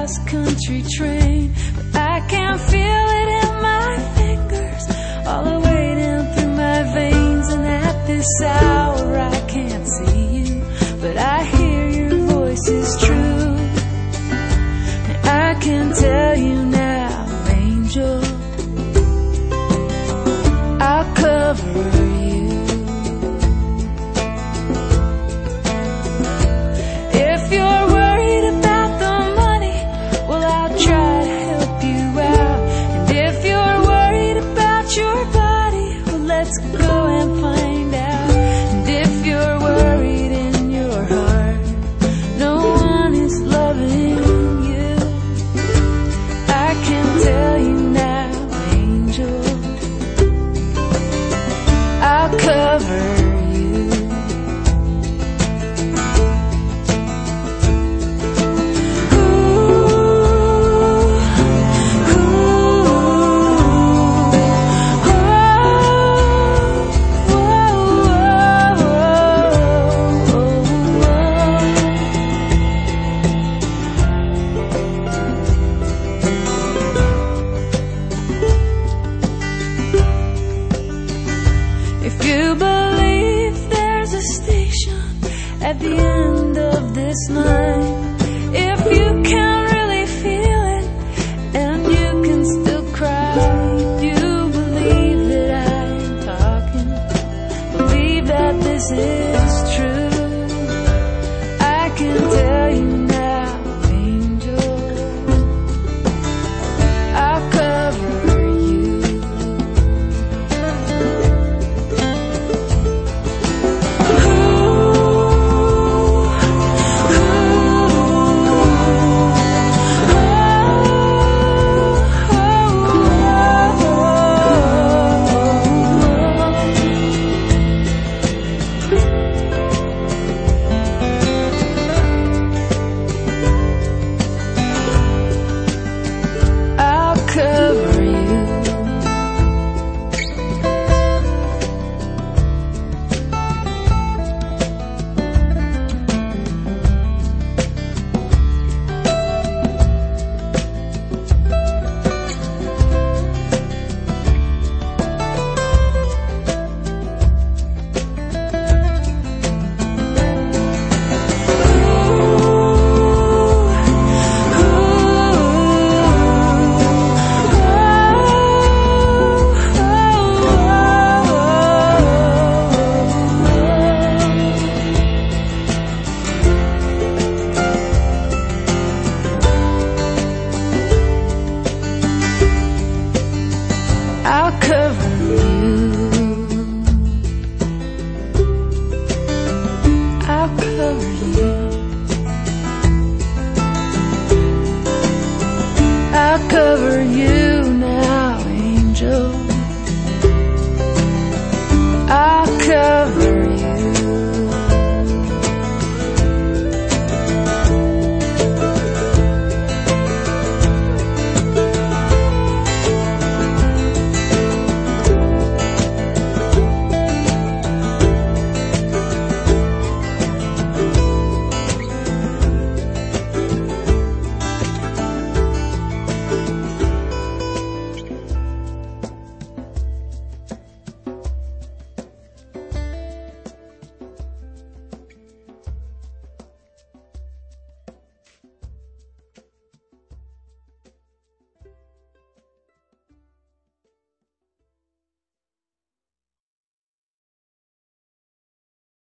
cross-country train, but I can feel it in my fingers, all the way down through my veins. And at this hour I can't see you, but I hear your voice is true. And I can tell you now, angel, I'll cover you. If you're worried about the money, well, I'll try to help you out. And if you're worried about your body, well, let's go and find out. And if you're worried in your heart, no one is loving you, I can tell you now, angel, I'll cover you. If you believe there's a station at the end of this line, if you can really feel it and you can still cry, you believe that I'm talking, believe that this is true, I can tell you now, angel, I'll cover you. I'll cover you. I'll cover you. I'll cover you. I'll cover you.